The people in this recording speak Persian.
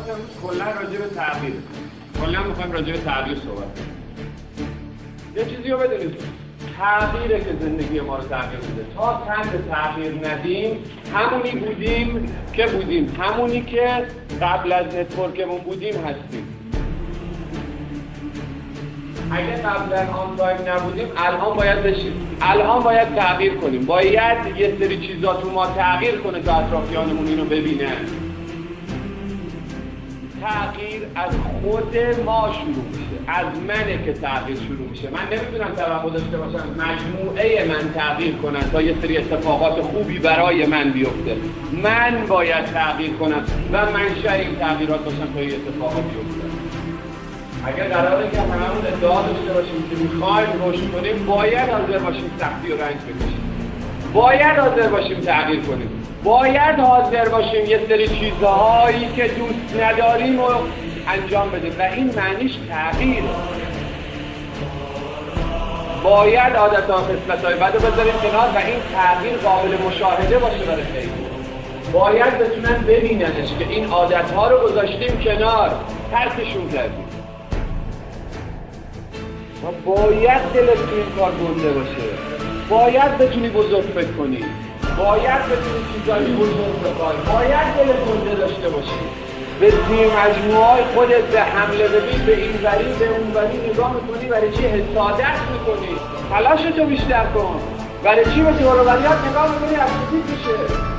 کلا راجع به تغییر، کلا میخوایم راجع به تغییر صحبت کنیم. یه چیزی رو بدونید، تغییره که زندگی ما رو تغییر میده. تا تن تغییر ندیم همونی بودیم که بودیم، همونی که قبل از نتورکمون بودیم هستیم. اگه قبل آن تایم نبودیم الان باید بشیم، الان باید تغییر کنیم، باید یه سری چیزا تو ما تغییر کنه تا اطرافیانمون اینو ببینن. تغییر از خود ما شروع میشه، از منه که تغییر شروع میشه. من نمیتونم توقع داشته باشم مجموعه من تغییر کنن تا یه سری اتفاقات خوبی برای من بیفته. من باید تغییر کنم و منشأ این تغییرات باشم تا یه اتفاقات بیفته. اگر قراره که هممون ادعا داشته باشیم که میخوایم رشد کنیم، باید حاضر باشیم سختی و رنج بکشیم، باید حاضر باشیم تغییر کنیم، باید حاضر باشیم یه سری چیزهایی که دوست نداریم رو انجام بدیم و این معنیش تغییر. باید عادت‌ها و خصلت‌های بد رو بذاریم کنار و این تغییر قابل مشاهده باشه برای خیلی. باید بتونن ببیننش که این عادت‌ها رو گذاشتیم کنار، ترکشون کردیم. و باید دلت تو این کار گنده باشه، باید بتونی بزرگ فکر کنی، باید بتونی چیزایی بزرگ بخوای، باید دل گنده داشته باشی. به توی مجموعه خودت به حمله ببین، به این وری به اون وری نگاه میکنی، برای چی حسادت میکنی؟ تلاشتو بیشتر کن. برای چی به دوروبریات نگاه میکنی افسوسی میشه؟